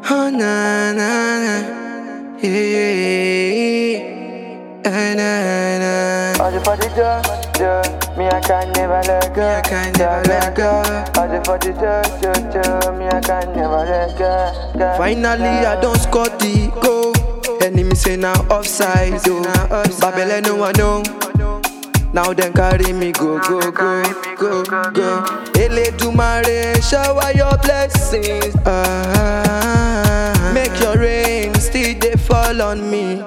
Oh na na na, yeah, na na. All for the dough, me I can never let go. I can never let go. All for the dough, me I can never let go. Finally I don't score the goal. Enemy say now offside, oh. Babylon no one know. Now them carry me go. Eledumare, shower your blessings. Make your rain still they fall on me.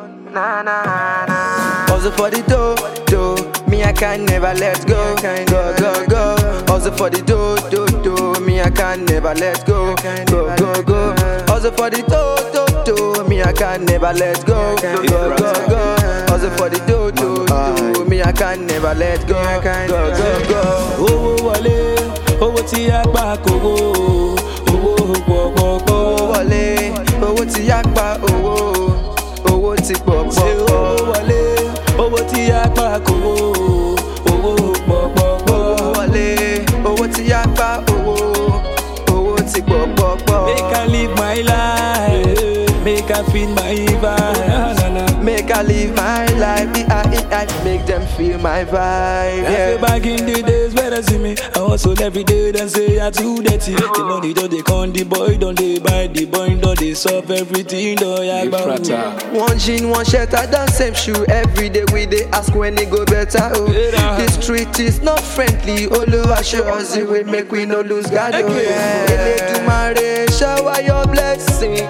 Also for the dough, me I can never let go. Go. Also for the dough, me I can never let go. Go. Also for the dough, me I can never let go. Go. Also for the dough, me I can never let go. Go. Owó wọlé, owó tí a gbà kówó, owó pọ̀pọ̀pọ̀. Owó wọlé, owó tí a pa owó tí pọ̀pọ̀. Ṣé owó wọlé, owó tí a gbà kówó, owó pọ̀pọ̀pọ̀. Owó wọlé, owó tí a pa owó tí pọ̀pọ̀pọ̀. Make I live my life, make I feel my vibe. Make I live my life, I make them feel my vibe. I feel back in the days where they see me, I hustle every day, then say I too dirty. They know they don't they con the boy, don't they buy the boy, don't they solve everything, don't ya One jean, one shirt, I done same shoe every day. We they ask when they go better. Oh, the street is not friendly. Oluwa show us the way, make we no lose God. Oh, Eledumare, shower your blessing.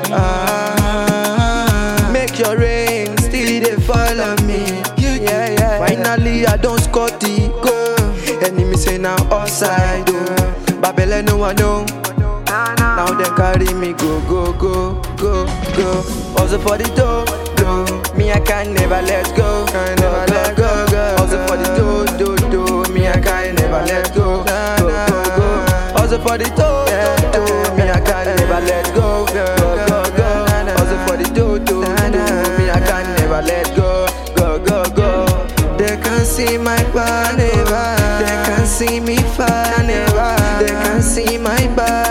Make your rain still they fall on me. Finally I don't score the goal. Enemy say now offside. Oh, Babylon no one know. Now them carry me go. Also for the dough, me I can never let go. Also for the dough, me I can never let go. Also for the dough, me I can never let go. Also for the dough, me I can never let go. They can see my power never. They can see me far never. They can see my body.